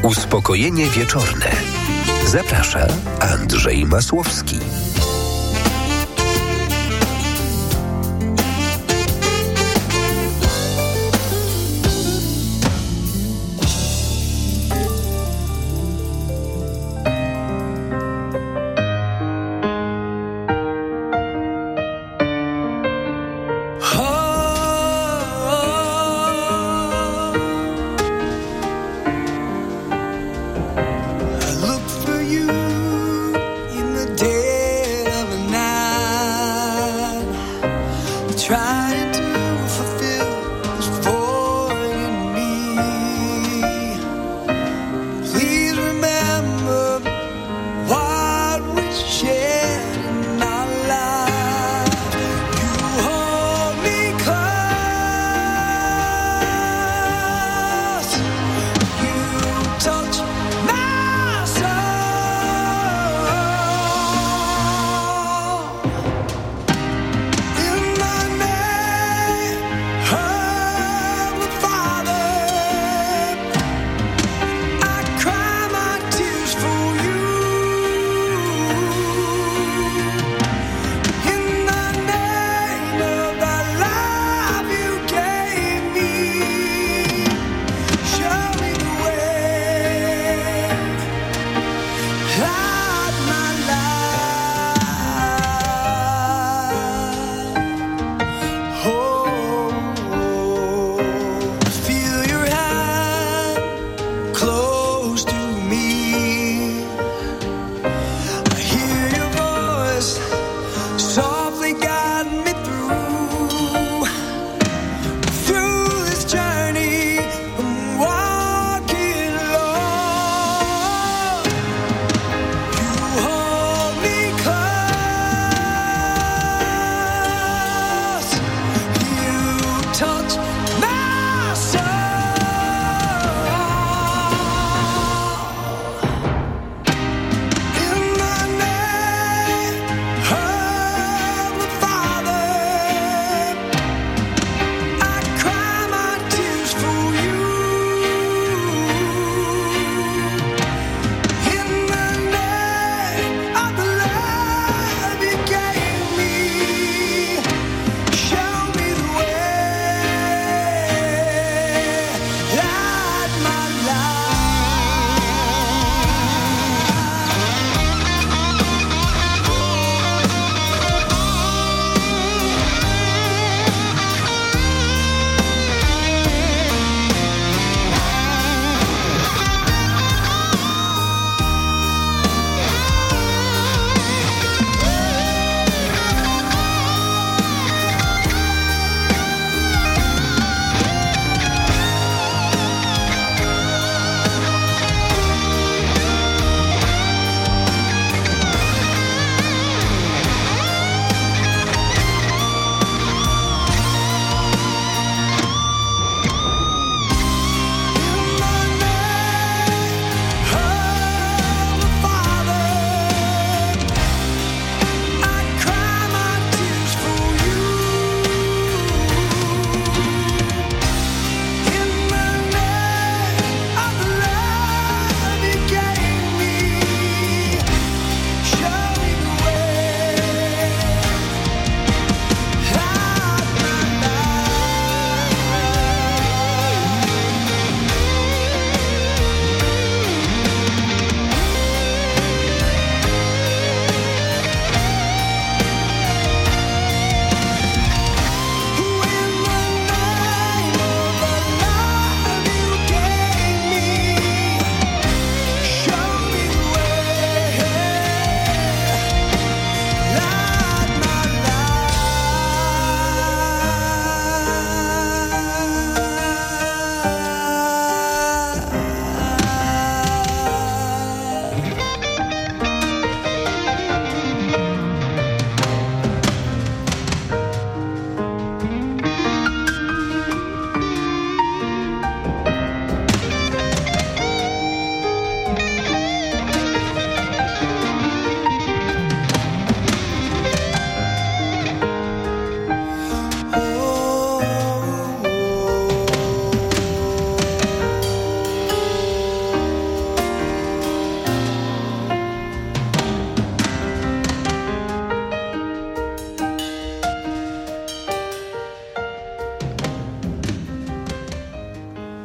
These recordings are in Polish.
Uspokojenie wieczorne. Zaprasza Andrzej Masłowski.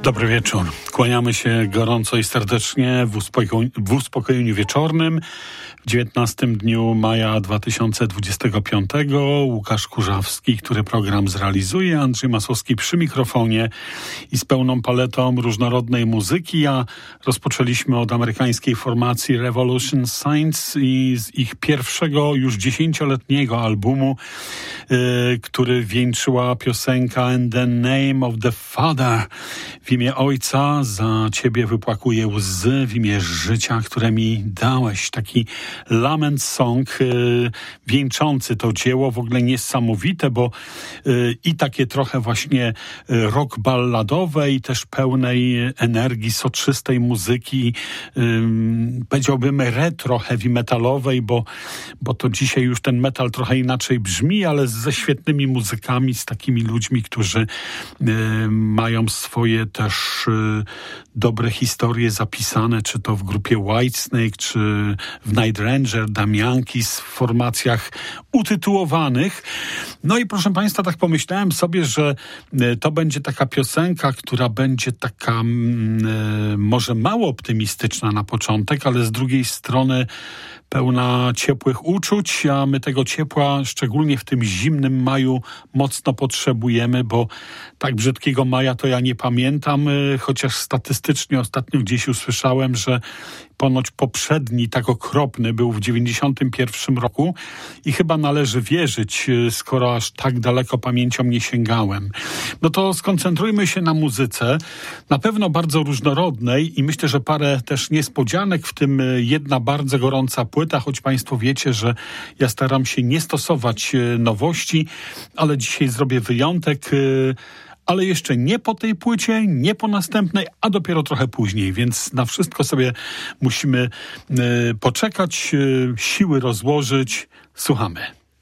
Dobry wieczór. Kłaniamy się gorąco i serdecznie w uspokojeniu wieczornym. W 19 dniu maja 2025 Łukasz Kurzawski, który program zrealizuje, Andrzej Masłowski przy mikrofonie i z pełną paletą różnorodnej muzyki. A rozpoczęliśmy od amerykańskiej formacji Revolution Saints i z ich pierwszego już 10-letniego albumu, który wieńczyła piosenka In the Name of the Father. W imię Ojca za Ciebie wypłakuję łzy, w imię życia, które mi dałeś. Taki lament song wieńczący to dzieło, w ogóle niesamowite, bo i takie trochę właśnie rock balladowe i też pełnej energii, soczystej muzyki, powiedziałbym retro heavy metalowej, bo to dzisiaj już ten metal trochę inaczej brzmi, ale ze świetnymi muzykami, z takimi ludźmi, którzy mają swoje też dobre historie zapisane, czy to w grupie Whitesnake, czy w Night Ranger, Damiankis, w formacjach utytułowanych. No i proszę Państwa, tak pomyślałem sobie, że to będzie taka piosenka, która będzie taka może mało optymistyczna na początek, ale z drugiej strony pełna ciepłych uczuć, a my tego ciepła, szczególnie w tym zimnym maju, mocno potrzebujemy, bo tak brzydkiego maja to ja nie pamiętam, chociaż statystycznie ostatnio gdzieś usłyszałem, że ponoć poprzedni, tak okropny, był w 91 roku i chyba należy wierzyć, skoro aż tak daleko pamięcią nie sięgałem. No to skoncentrujmy się na muzyce, na pewno bardzo różnorodnej i myślę, że parę też niespodzianek, w tym jedna bardzo gorąca płyta, choć Państwo wiecie, że ja staram się nie stosować nowości, ale dzisiaj zrobię wyjątek, ale jeszcze nie po tej płycie, nie po następnej, a dopiero trochę później, więc na wszystko sobie musimy poczekać, siły rozłożyć. Słuchamy.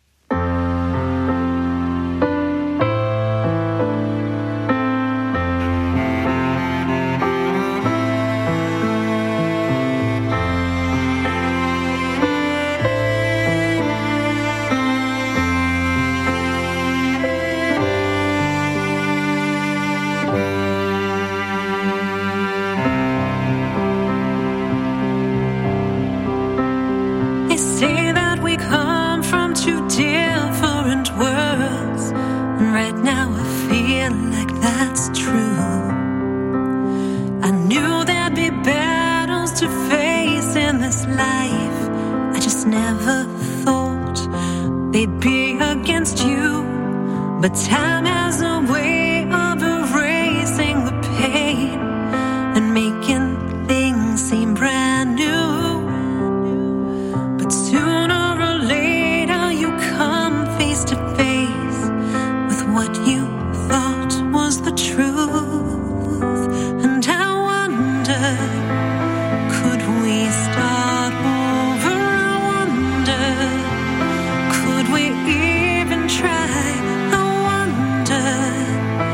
But time has a way of erasing the pain and making things seem brand new. But sooner or later you come face to face with what you thought was the truth. And I wonder, could we start over? I wonder, could we even try?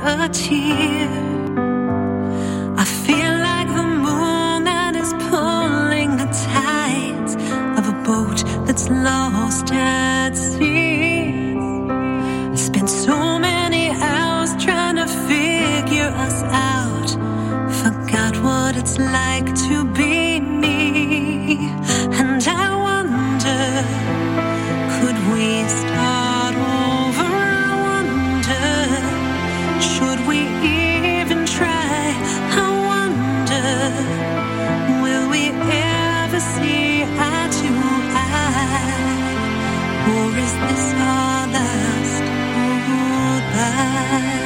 a tear. I feel like the moon that is pulling the tides of a boat that's lost at sea. I spent so many hours trying to figure us out. Forgot what it's like to be me. And I wonder, could we start over? I wonder, should we even try? I wonder, will we ever see eye to eye? Or is this our last goodbye?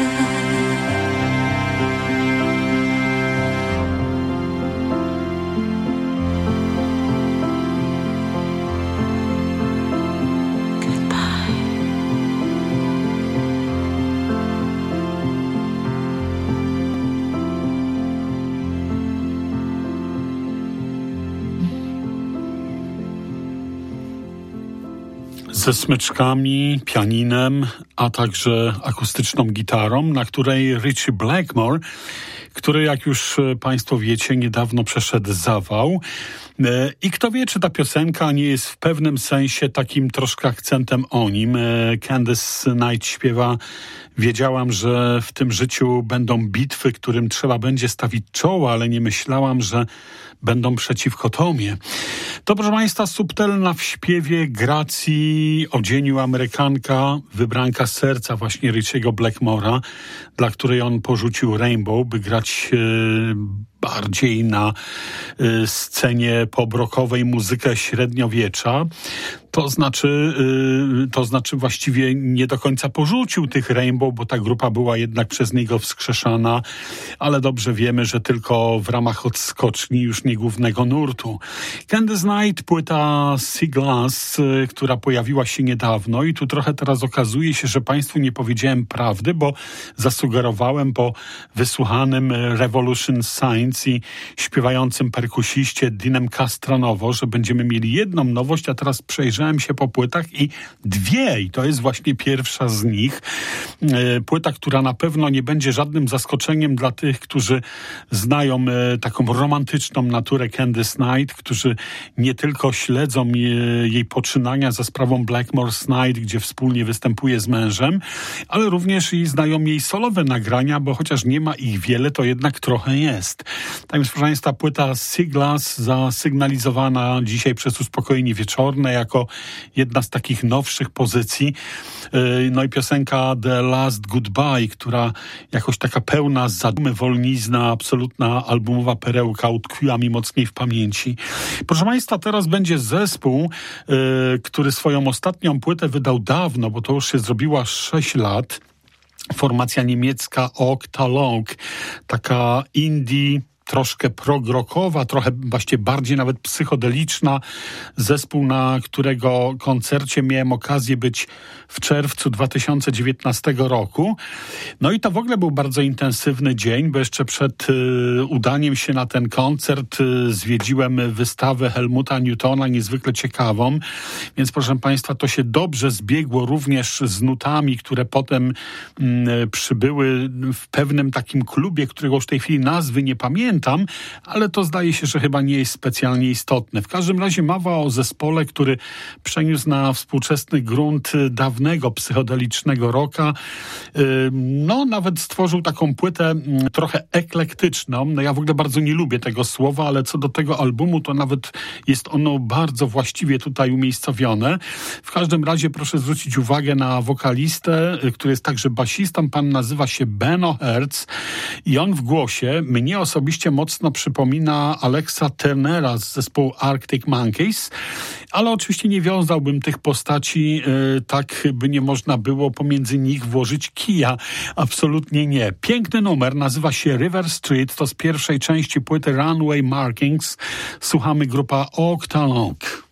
Ze smyczkami, pianinem, a także akustyczną gitarą, na której Ritchie Blackmore, który, jak już Państwo wiecie, niedawno przeszedł zawał. I kto wie, czy ta piosenka nie jest w pewnym sensie takim troszkę akcentem o nim. Candice Night śpiewa: wiedziałam, że w tym życiu będą bitwy, którym trzeba będzie stawić czoło, ale nie myślałam, że będą przeciwko tobie. To, proszę Państwa, subtelna w śpiewie, gracji, odzieniu Amerykanka, wybranka serca właśnie Ritchiego Blackmora, dla której on porzucił Rainbow, by grać bardziej na scenie pobrokowej muzykę średniowiecza. To znaczy właściwie nie do końca porzucił tych Rainbow, bo ta grupa była jednak przez niego wskrzeszana, ale dobrze wiemy, że tylko w ramach odskoczni, już nie głównego nurtu. Candice Night, płyta Sea Glass, która pojawiła się niedawno i tu trochę teraz okazuje się, że Państwu nie powiedziałem prawdy, bo zasugerowałem po wysłuchanym Revolution Science i śpiewającym perkusiście Dinem Castranowo, że będziemy mieli jedną nowość, a teraz przejrzałem się po płytach i dwie, i to jest właśnie pierwsza z nich. Płyta, która na pewno nie będzie żadnym zaskoczeniem dla tych, którzy znają taką romantyczną naturę Candice Night, którzy nie tylko śledzą jej poczynania za sprawą Blackmore's Night, gdzie wspólnie występuje z mężem, ale również i znają jej solowe nagrania, bo chociaż nie ma ich wiele, to jednak trochę jest. Tak więc, proszę Państwa, płyta Sea Glass zasygnalizowana dzisiaj przez Uspokojenie Wieczorne jako jedna z takich nowszych pozycji. No i piosenka The Last Goodbye, która jakoś taka pełna zadumy, wolnizna, absolutna albumowa perełka utkwiła mi mocniej w pamięci. Proszę Państwa, teraz będzie zespół, który swoją ostatnią płytę wydał dawno, bo to już się zrobiła 6 lat. Formacja niemiecka Octalong, taka indie, troszkę prog-rockowa, trochę właściwie bardziej nawet psychodeliczna. Zespół, na którego koncercie miałem okazję być w czerwcu 2019 roku. No i to w ogóle był bardzo intensywny dzień, bo jeszcze przed udaniem się na ten koncert zwiedziłem wystawę Helmuta Newtona, niezwykle ciekawą. Więc, proszę Państwa, to się dobrze zbiegło również z nutami, które potem przybyły w pewnym takim klubie, którego już w tej chwili nazwy nie pamiętam, ale to zdaje się, że chyba nie jest specjalnie istotne. W każdym razie mowa o zespole, który przeniósł na współczesny grunt dawnego psychodelicznego rocka. No, nawet stworzył taką płytę trochę eklektyczną. No, ja w ogóle bardzo nie lubię tego słowa, ale co do tego albumu, to nawet jest ono bardzo właściwie tutaj umiejscowione. W każdym razie proszę zwrócić uwagę na wokalistę, który jest także basistą. Pan nazywa się Benno Herz i on w głosie mnie osobiście mocno przypomina Alexa Turnera z zespołu Arctic Monkeys, ale oczywiście nie wiązałbym tych postaci tak, by nie można było pomiędzy nich włożyć kija. Absolutnie nie. Piękny numer, nazywa się River Street, to z pierwszej części płyty Runway Markings. Słuchamy, grupa Octalong.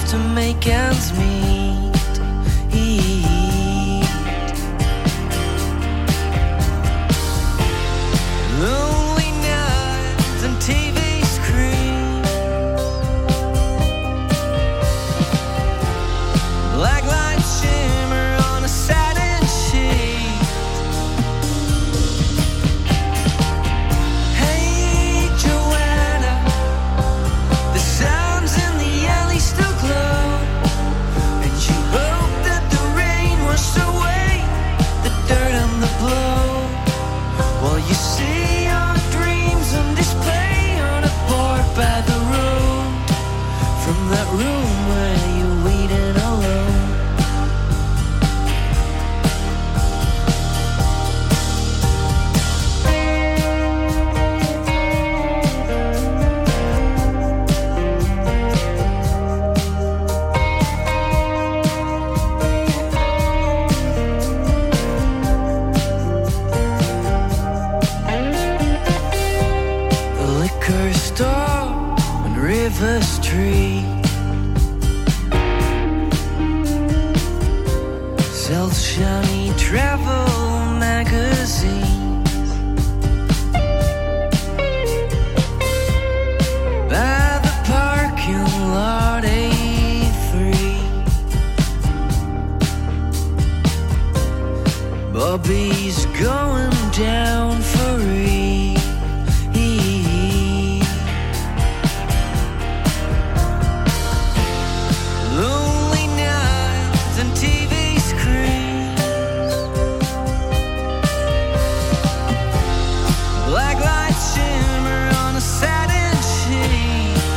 to make ends meet. Lonely nights and TV screens, black lights shimmer on a satin sheet. Hey Joanna, the sounds in the alley still glow, and you hope that the rain washed away the dirt and the blow, while you see your dreams on display on a board by the road, from that room where you're waiting alone. The liquor store on River Street sells shiny travel magazines. By the parking lot A3, Bobby's going down for E. Lonely nights and TV screens, black lights shimmer on a satin sheet.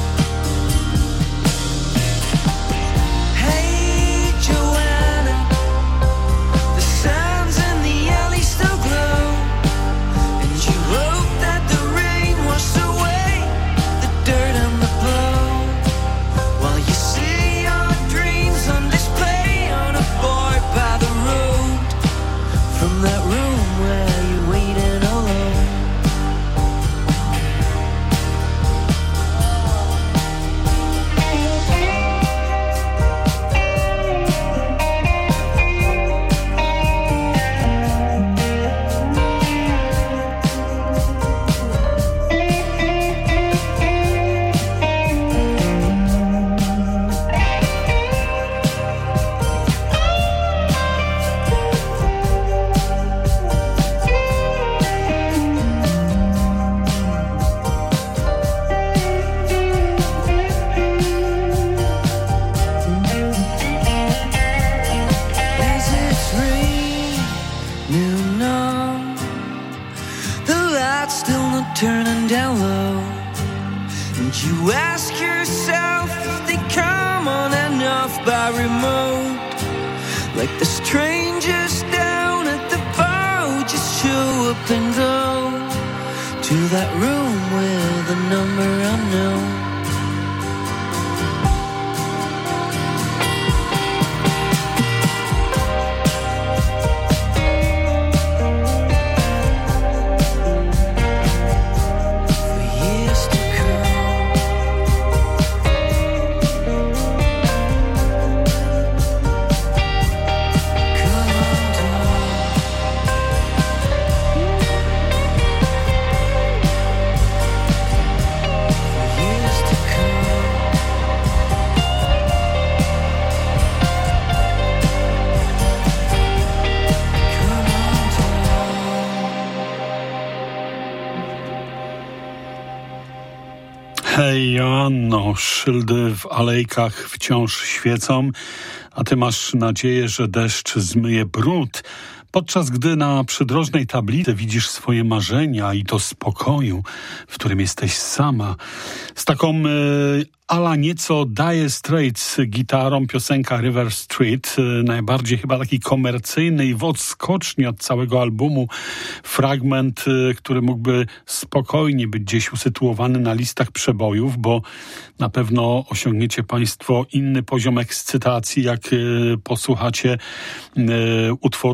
Hey Joanna, the sounds in the alley still glow, and you hope that the rain washed away the dirt and the blow, while you see your dreams on display on a board by the road, from that room where you're waiting alone. As it's raining on, the lights still not turning down low, and you ask yourself if they come on enough by remote, like the strangers down at the bar who just show up and go to that room with a number unknown. For years to come, come on down. For years to come. Come on down. Hej Joanno, szyldy w alejkach wciąż świecą, a ty masz nadzieję, że deszcz zmyje brud, podczas gdy na przydrożnej tablicy widzisz swoje marzenia i to spokoju, w którym jesteś sama. Z taką ala nieco Dire Straits gitarą piosenka River Street, najbardziej chyba taki komercyjny i w odskoczni od całego albumu fragment, który mógłby spokojnie być gdzieś usytuowany na listach przebojów, bo na pewno osiągniecie Państwo inny poziom ekscytacji, jak posłuchacie utworu tytułowego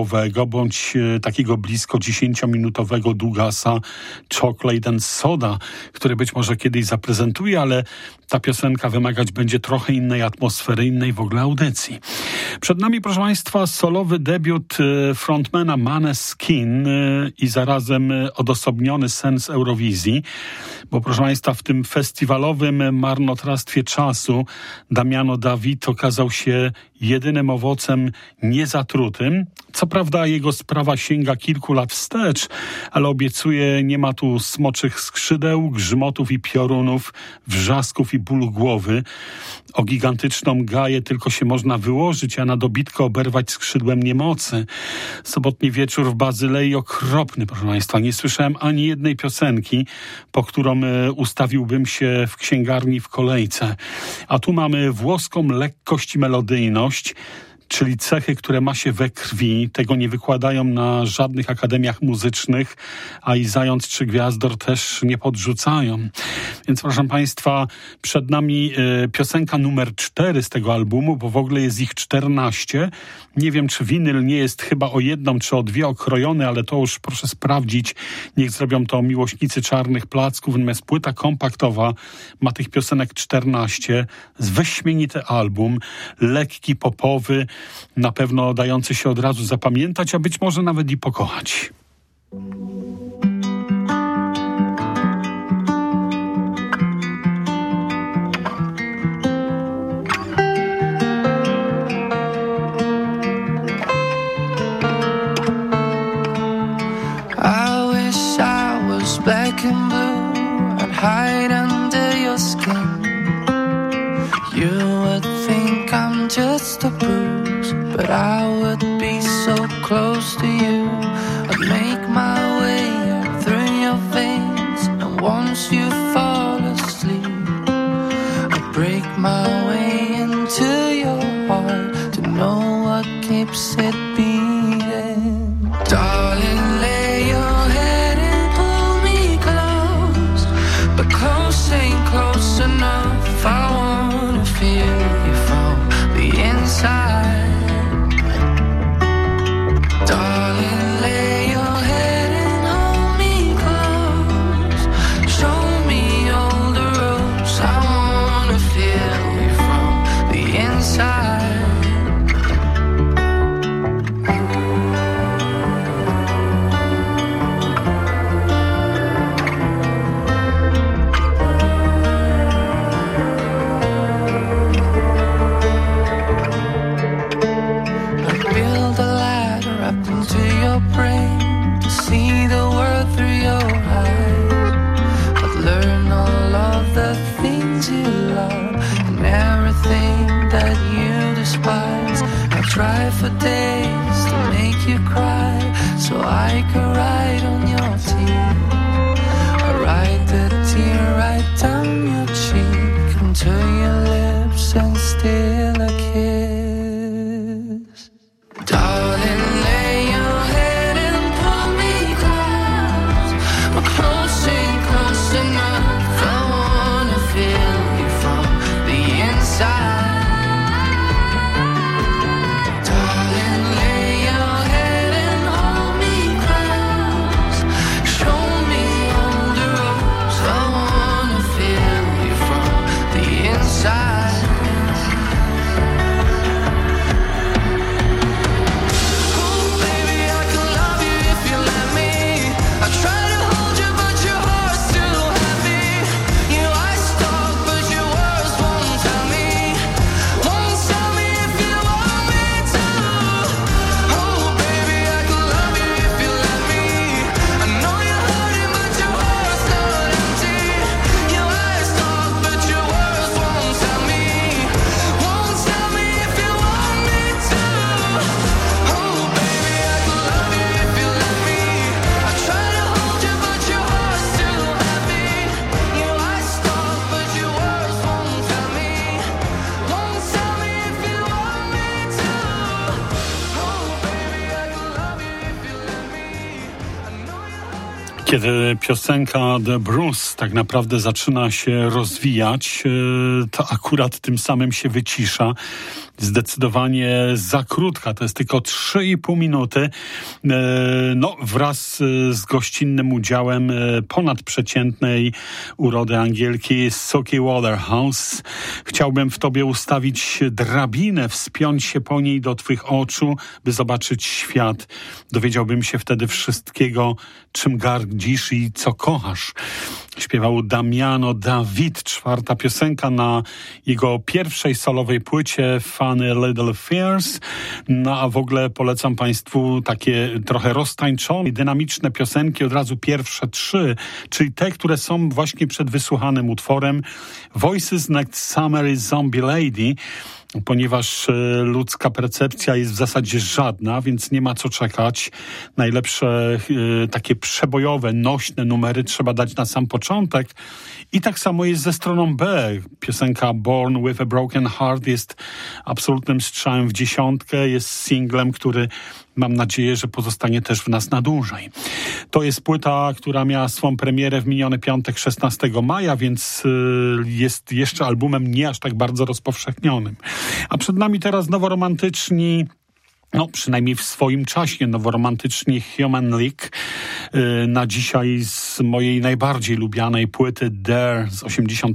tytułowego, bądź takiego blisko 10-minutowego długasa Chocolate and Soda, który być może kiedyś zaprezentuje, ale ta piosenka wymagać będzie trochę innej atmosfery, innej w ogóle audycji. Przed nami, proszę Państwa, solowy debiut frontmana Måneskin i zarazem odosobniony sens Eurowizji, bo proszę Państwa, w tym festiwalowym marnotrawstwie czasu Damiano David okazał się jedynym owocem niezatrutym. Co prawda jego sprawa sięga kilku lat wstecz, ale obiecuję, nie ma tu smoczych skrzydeł, grzmotów i piorunów, wrzasków i bólu głowy. O gigantyczną gaję tylko się można wyłożyć, a na dobitkę oberwać skrzydłem niemocy. Sobotni wieczór w Bazylei okropny, proszę Państwa. Nie słyszałem ani jednej piosenki, po którą ustawiłbym się w księgarni w kolejce. A tu mamy włoską lekkość i melodyjność, czyli cechy, które ma się we krwi. Tego nie wykładają na żadnych akademiach muzycznych, a i Zając czy Gwiazdor też nie podrzucają. Więc proszę Państwa, przed nami piosenka numer 4 z tego albumu, bo w ogóle jest ich 14. Nie wiem, czy winyl nie jest chyba o jedną czy o dwie okrojony, ale to już proszę sprawdzić. Niech zrobią to miłośnicy czarnych placków. Natomiast płyta kompaktowa ma tych piosenek 14. Wyśmienity album, lekki, popowy, na pewno dający się od razu zapamiętać, a być może nawet i pokochać. I wish I was black and blue and hide under your skin. You would think I'm just a bruise, but I would be so close to you. I'd make my way up through your veins, and once you fall asleep, I'd break my way into your heart to know what keeps it beating. Darling, lay your head and pull me close, but close ain't close enough. I wanna feel you from the inside. Darling, lay your head and hold me close. Show me all the ropes. I wanna feel you from the inside. Brain to see the world through your eyes. I'd learn all of the things you love and everything that you despise. I try for days to make you cry so I could write on your teeth. I write the tear right down your cheek into your lips and steal a kiss. Darling, lay your head and pull me close. We're close ain't close enough. I wanna feel you from the inside. Darling, lay your head and hold me close. Kiedy piosenka The Bruce tak naprawdę zaczyna się rozwijać, to akurat tym samym się wycisza. Zdecydowanie za krótka, to jest tylko 3,5 minuty. No, wraz z gościnnym udziałem ponadprzeciętnej urody Angielki Suki Waterhouse. Chciałbym w tobie ustawić drabinę, wspiąć się po niej do twych oczu, by zobaczyć świat. Dowiedziałbym się wtedy wszystkiego, czym gardzisz i co kochasz. Śpiewał Damiano David, 4. piosenka na jego pierwszej solowej płycie Funny Little Affairs. No a w ogóle polecam Państwu takie trochę roztańczone, dynamiczne piosenki, od razu pierwsze 3, czyli te, które są właśnie przed wysłuchanym utworem. Voices Next Summer is Zombie Lady, ponieważ ludzka percepcja jest w zasadzie żadna, więc nie ma co czekać. Najlepsze takie przebojowe, nośne numery trzeba dać na sam początek. I tak samo jest ze stroną B. Piosenka Born with a Broken Heart jest absolutnym strzałem w dziesiątkę, jest singlem, który mam nadzieję, że pozostanie też w nas na dłużej. To jest płyta, która miała swą premierę w miniony piątek 16 maja, więc jest jeszcze albumem nie aż tak bardzo rozpowszechnionym. A przed nami teraz noworomantyczni, no przynajmniej w swoim czasie noworomantyczni Human League. Na dzisiaj z mojej najbardziej lubianej płyty Dare z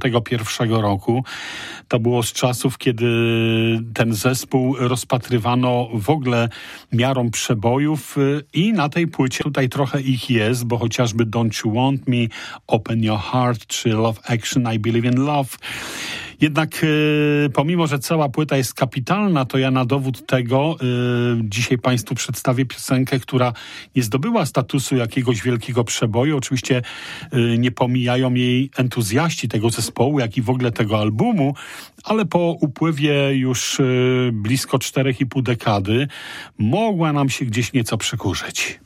81 roku. To było z czasów, kiedy ten zespół rozpatrywano w ogóle miarą przebojów i na tej płycie tutaj trochę ich jest, bo chociażby Don't You Want Me, Open Your Heart czy Love Action, I Believe in Love. Jednak pomimo, że cała płyta jest kapitalna, to ja na dowód tego dzisiaj Państwu przedstawię piosenkę, która nie zdobyła statusu jakiegoś wielkiego przeboju. Oczywiście nie pomijają jej entuzjaści tego zespołu, jak i w ogóle tego albumu, ale po upływie już blisko 4,5 dekady mogła nam się gdzieś nieco przykurzyć.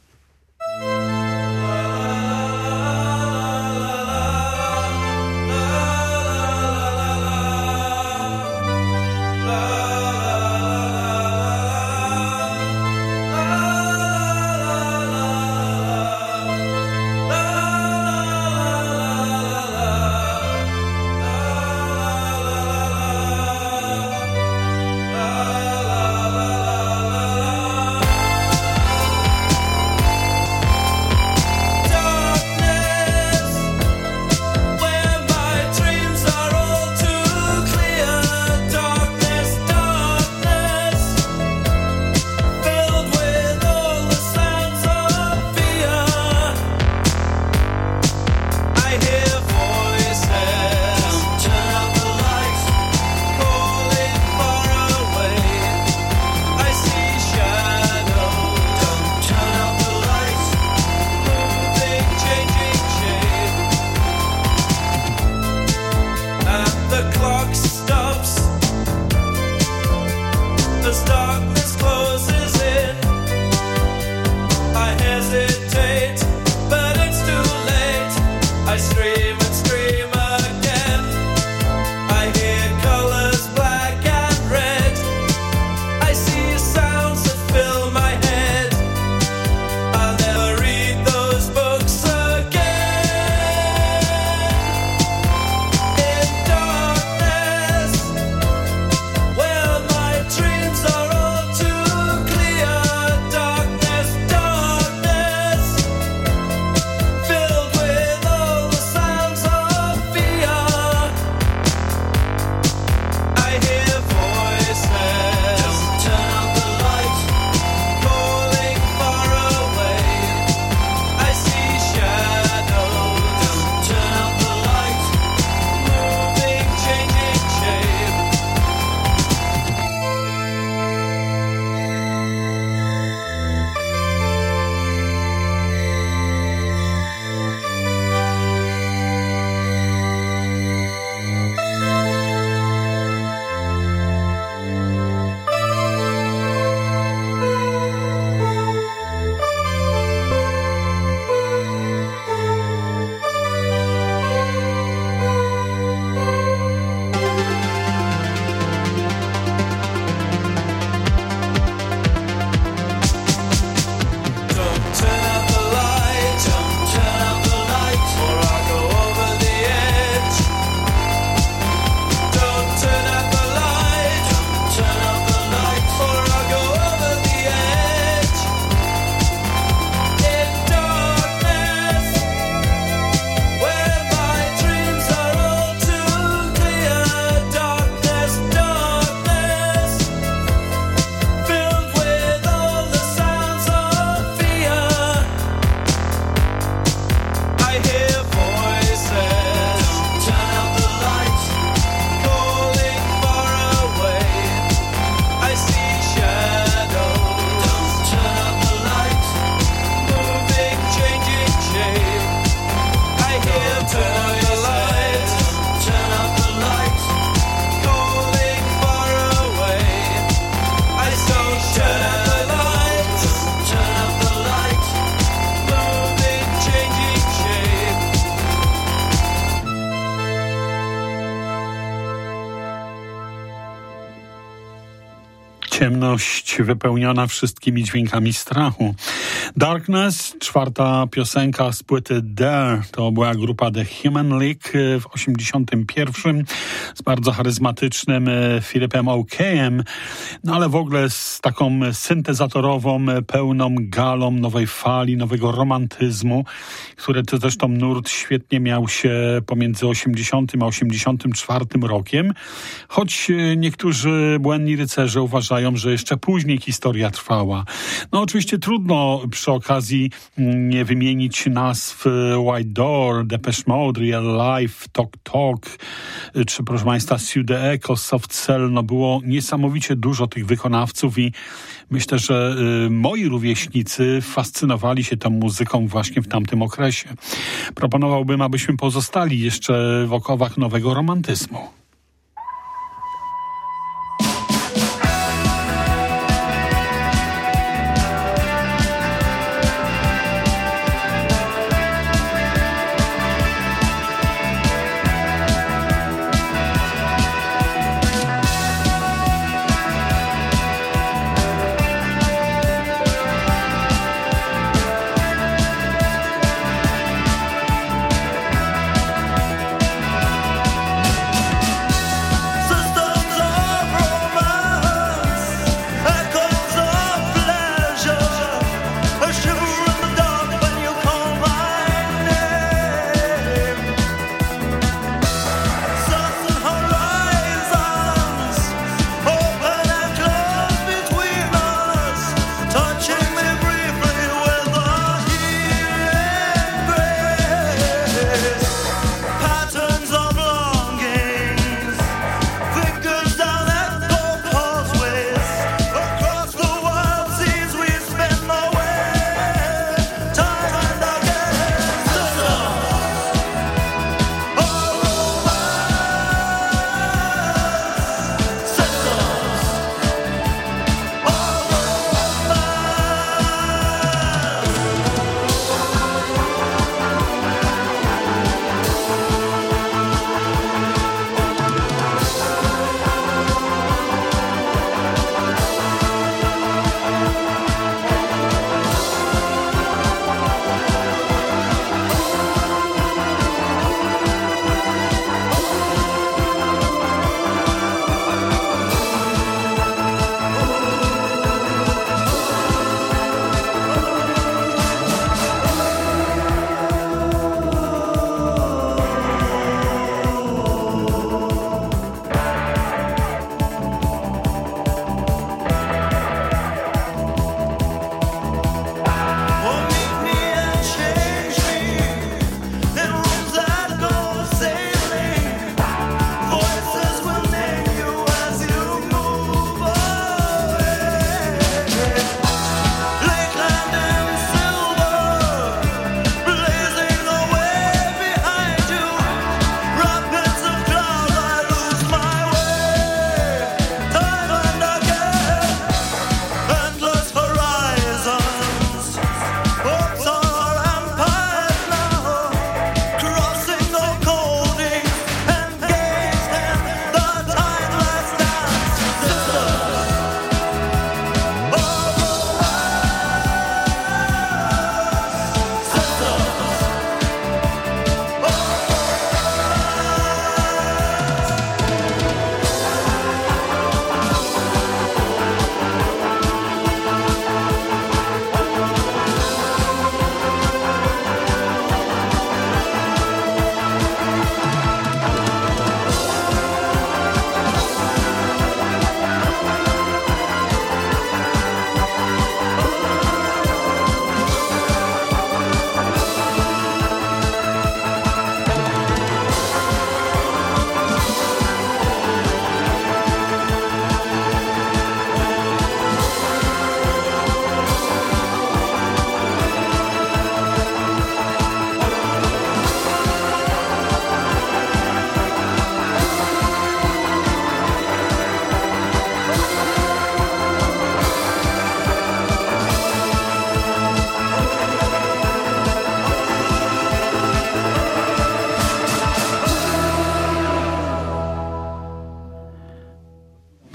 Ciemność wypełniona wszystkimi dźwiękami strachu. Darkness, czwarta piosenka z płyty Dare, to była grupa The Human League w 81 z bardzo charyzmatycznym Philipem Okayem, no ale w ogóle z taką syntezatorową, pełną galą nowej fali, nowego romantyzmu, który to zresztą nurt świetnie miał się pomiędzy 80 a 84 rokiem, choć niektórzy błędni rycerze uważają, że jeszcze później historia trwała. No oczywiście trudno przy okazji nie wymienić nazw White Door, Depeche Mode, Real Life, Talk Talk, czy proszę Państwa Sude Echo, Soft Cell. No było niesamowicie dużo tych wykonawców i myślę, że moi rówieśnicy fascynowali się tą muzyką właśnie w tamtym okresie. Proponowałbym, abyśmy pozostali jeszcze w okowach nowego romantyzmu.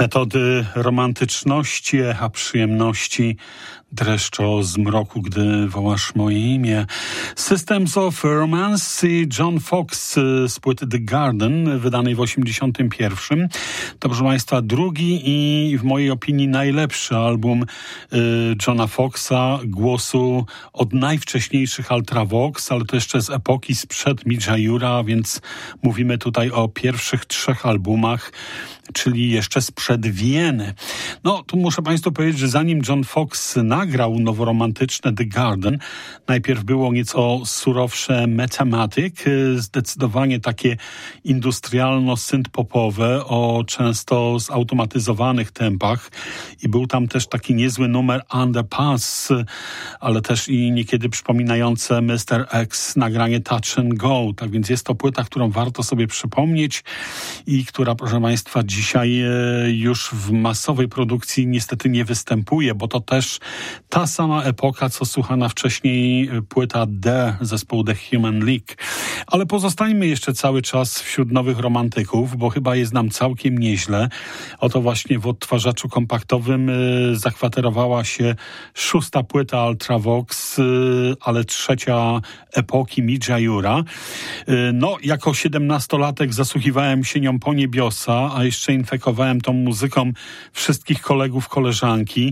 Metody romantyczności, echa przyjemności, dreszczo zmroku, gdy wołasz moje imię. Systems of Romance, John Fox z płyty The Garden, wydanej w 1981. To, proszę Państwa, drugi i w mojej opinii najlepszy album Johna Foxa, głosu od najwcześniejszych Ultravox, ale to jeszcze z epoki sprzed Midge'a Ura, więc mówimy tutaj o pierwszych 3 albumach, czyli jeszcze sprzed Wieny. No, tu muszę Państwu powiedzieć, że zanim John Fox nagrał noworomantyczne The Garden, najpierw było nieco surowsze Mathematic, zdecydowanie takie industrialno-synth-popowe o często zautomatyzowanych tempach i był tam też taki niezły numer Underpass, ale też i niekiedy przypominające Mr. X nagranie Touch and Go. Tak więc jest to płyta, którą warto sobie przypomnieć i która, proszę Państwa, dzisiaj już w masowej produkcji niestety nie występuje, bo to też ta sama epoka, co słuchana wcześniej płyta The, zespołu The Human League. Ale pozostańmy jeszcze cały czas wśród nowych romantyków, bo chyba jest nam całkiem nieźle. Oto właśnie w odtwarzaczu kompaktowym zakwaterowała się 6. płyta Ultravox, ale 3. epoki Midge'a Ura. No, jako 17-latek zasłuchiwałem się nią po niebiosa, a jeszcze infekowałem tą muzyką wszystkich kolegów, koleżanki.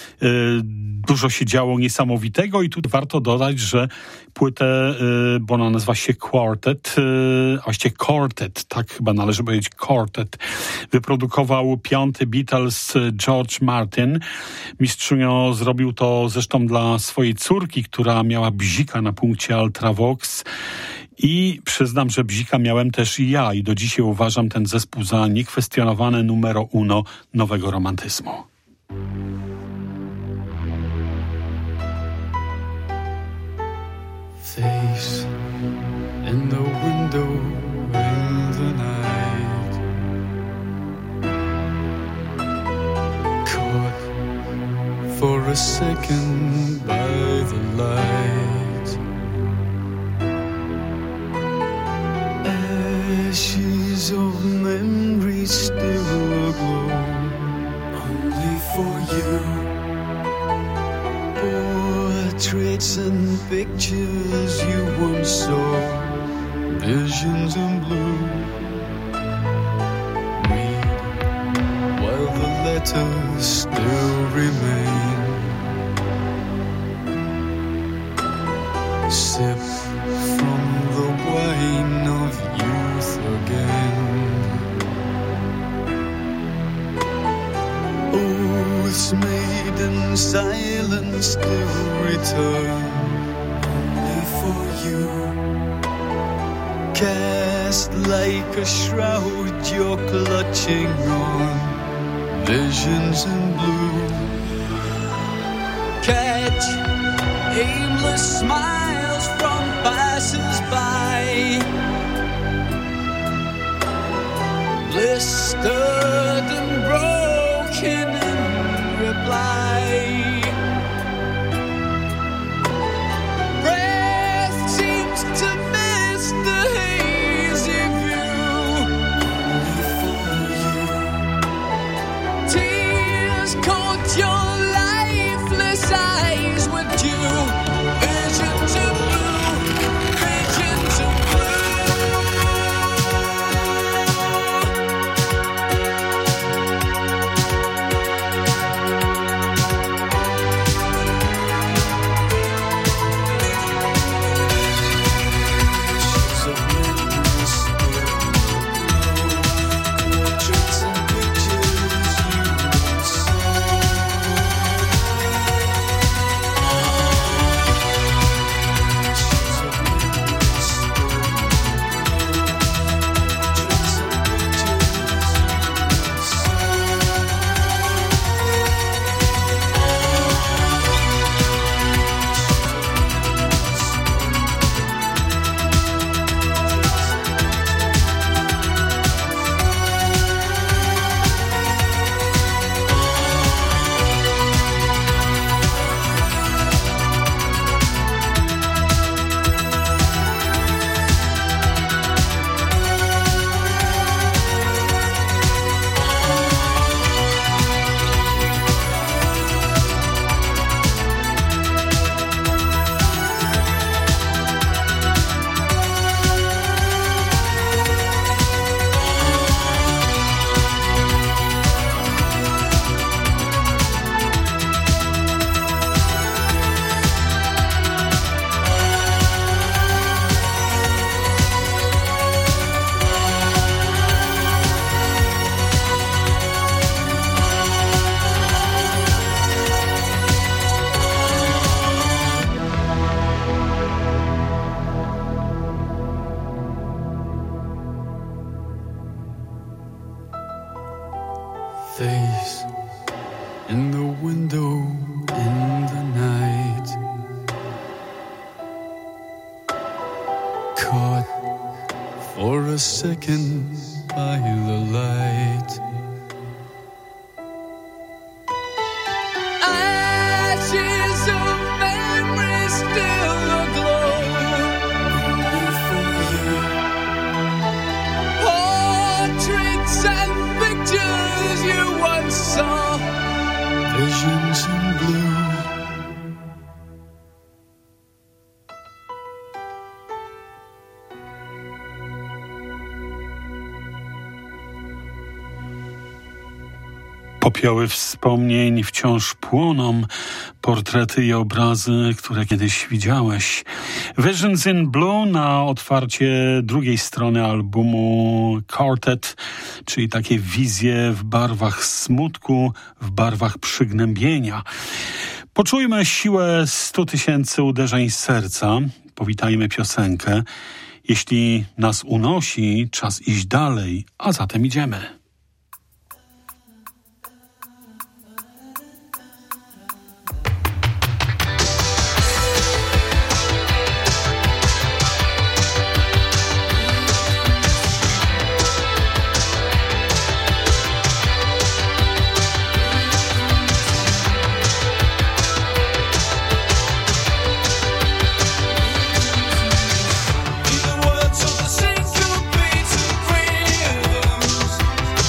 Dużo się działo niesamowitego i tu warto dodać, że płytę, bo ona nazywa się Quartet, a właściwie Quartet, tak chyba należy powiedzieć Quartet, wyprodukował 5. Beatles George Martin. Mistrzunio zrobił to zresztą dla swojej córki, która miała bzika na punkcie Ultravox. I przyznam, że bzika miałem też i ja i do dzisiaj uważam ten zespół za niekwestionowane numero uno nowego romantyzmu. Face in the window in the night, caught for a second by the light. Ashes of memories still aglow, only for you. Portraits and pictures you once saw, visions in blue. Read while the letters still remain. Sip from the wine of youth again. Oaths made in silence still return, only for you. Cast like a shroud you're clutching on, visions in blue. Catch aimless smiles from passers-by, blistered and broken in reply. Breath seems to miss the hazy view, only for you. Tears caught your lifeless eyes with dew, visions of blue, visions of blue. face in the window in the night, caught for a second by the light. Ashes of memory still aglow. Portraits and pictures you once saw. Visions in blue. Popioły wspomnień wciąż płoną, portrety i obrazy, które kiedyś widziałeś. Visions in Blue na otwarcie drugiej strony albumu Quartet, czyli takie wizje w barwach smutku, w barwach przygnębienia. Poczujmy siłę 100 000 uderzeń serca, powitajmy piosenkę. Jeśli nas unosi, czas iść dalej, a zatem idziemy. In the words of the syncopated rhythms,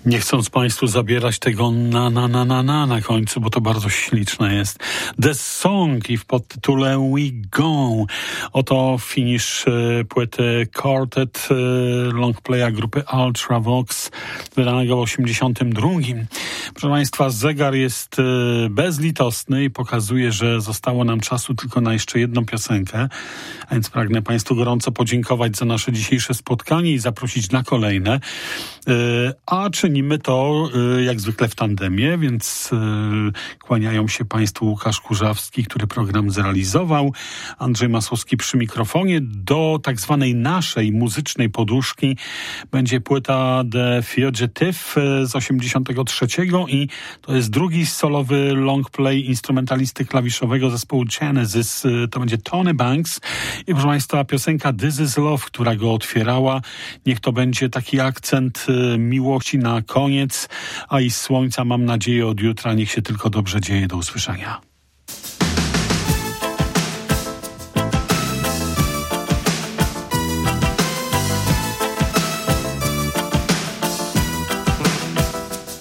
Nie chcąc Państwu zabierać tego na końcu, bo to bardzo śliczne jest. The Song i w podtytule We Go. Oto finish płyty Quartet longplaya grupy Ultravox, wydanego w 82. Proszę Państwa, zegar jest bezlitosny i pokazuje, że zostało nam czasu tylko na jeszcze jedną piosenkę, a więc pragnę Państwu gorąco podziękować za nasze dzisiejsze spotkanie i zaprosić na kolejne. A czynimy to jak zwykle w tandemie, więc kłaniają się Państwu Łukasz Kurzawski, który program zrealizował, Andrzej Masłowski przy mikrofonie. Do tak zwanej naszej muzycznej poduszki będzie płyta The Fugitive z 83 i to jest drugi solowy longplay instrumentalisty klawiszowego zespołu Genesis. To będzie Tony Banks i proszę Państwa, piosenka This Is Love, która go otwierała. Niech to będzie taki akcent miłości na koniec, a i słońca mam nadzieję od jutra. Niech się tylko dobrze dzieje. Do usłyszenia.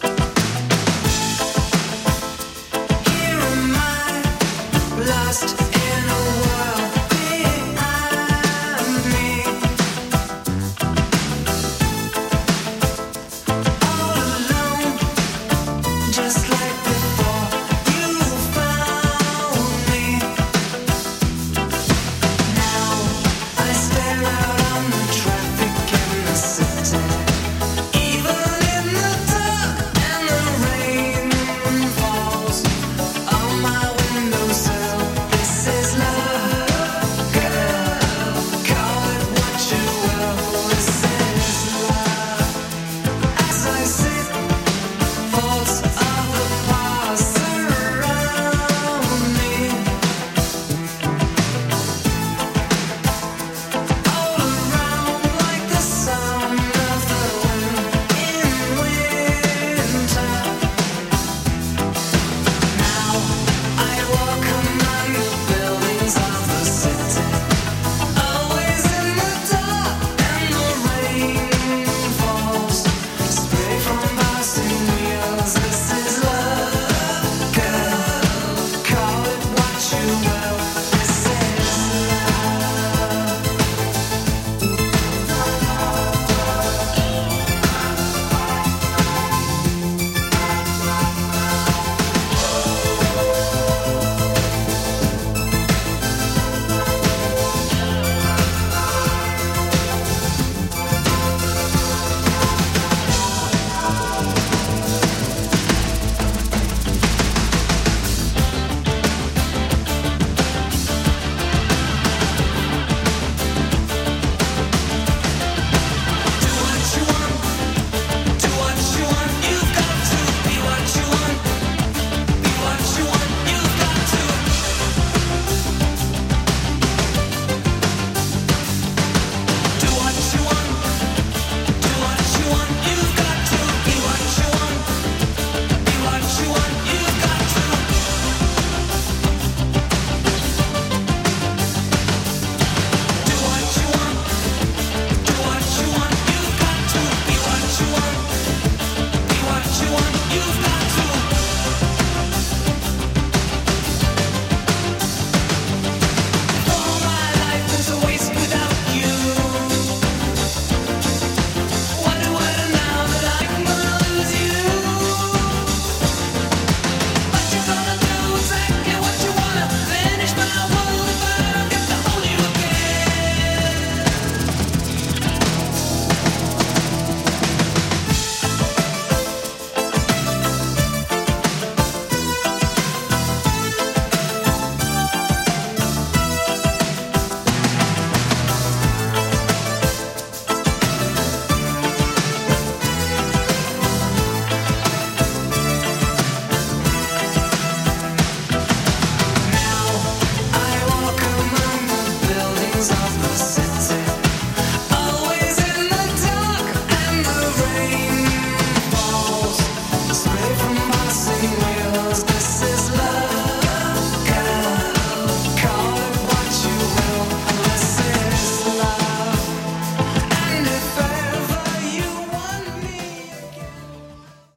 Here am I, lost